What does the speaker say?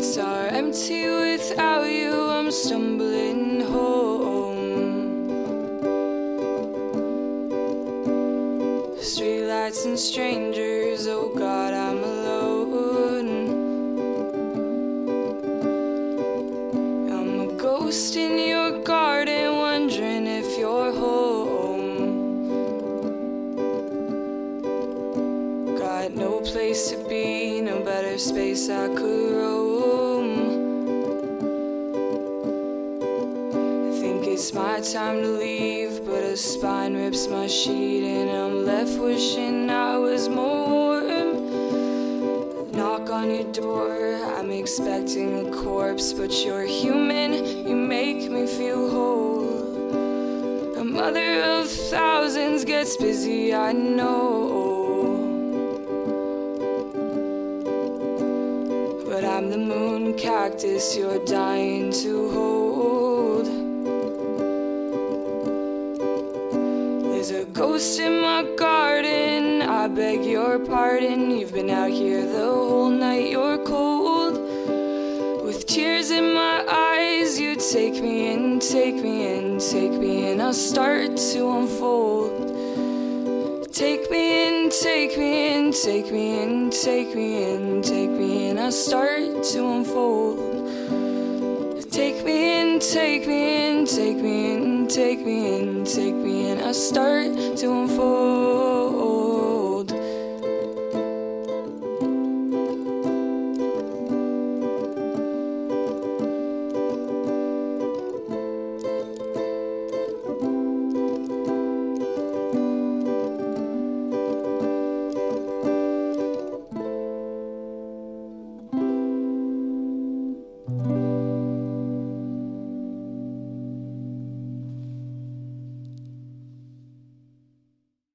streets are empty without you. I'm stumbling home. Streetlights and strangers, oh God, I'm alone. I'm a ghost in your garden, wondering if you're home. Got no place to be, no better space I could roam. I think it's my time to leave, but a spine rips my sheet and I'm left wishing I was more warm. Knock on your door, I'm expecting a corpse, but you're human, you make me feel whole. A mother of thousands gets busy, I know. But I'm the moon cactus you're dying to hold. There's a ghost in my garden, I beg your pardon. You've been out here the whole night, you're cold. With tears in my eyes, you take me in, take me in, take me in. I'll start to unfold. Take me in, take me in, take me in, take me in, take me in. I'll start to unfold. Take me in, take me in, take me in, take me in, take me in. I'll start to unfold.